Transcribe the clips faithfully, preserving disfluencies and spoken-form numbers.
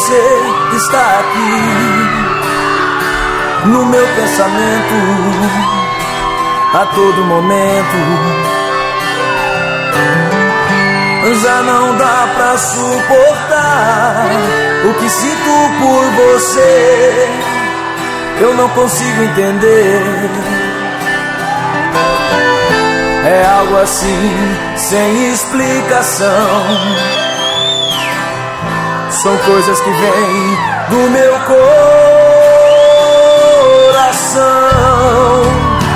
você está aqui no meu pensamento a todo momento. Já não dá pra suportar o que sinto por você. Eu não consigo entender. É algo assim, sem explicação. São coisas que vêm do meu coração.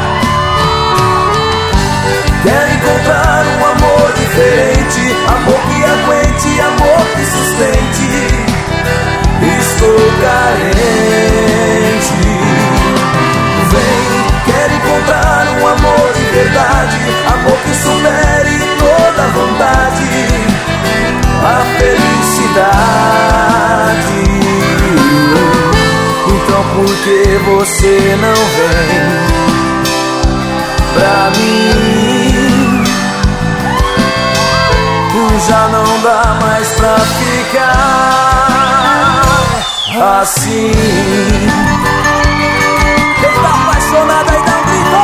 Quero encontrar um amor diferente, amor que aguente, amor que sustente. Estou carente. Vem, quero encontrar um amor de verdade, amor que supere toda vontade, a felicidade. Então por que você não vem pra mim? Já não dá mais pra ficar assim. Quem tá apaixonado aí dá um grito.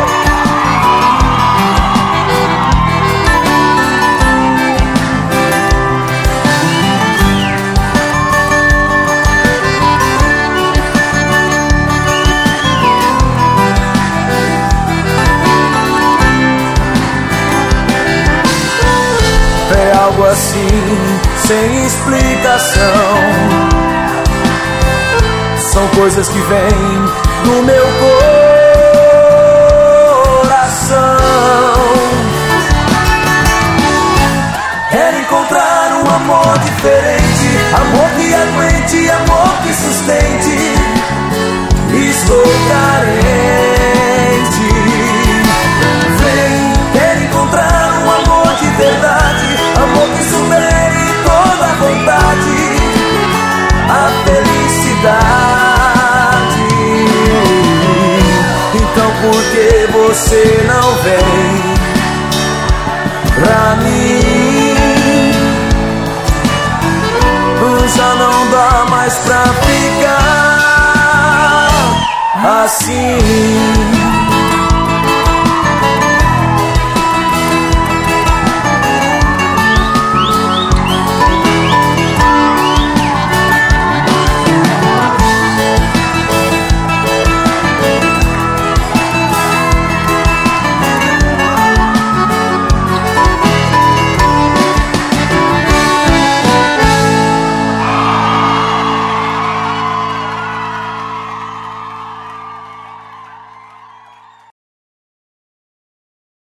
É algo assim, sem explicação. São coisas que vêm do meu coração. Quero encontrar um amor diferente, amor que aguente, amor que sustente. Estou carente. Vem, quero encontrar um amor de verdade, amor que supere toda a vontade, a felicidade. Então por que você não vem pra mim? Já não dá mais pra ficar assim.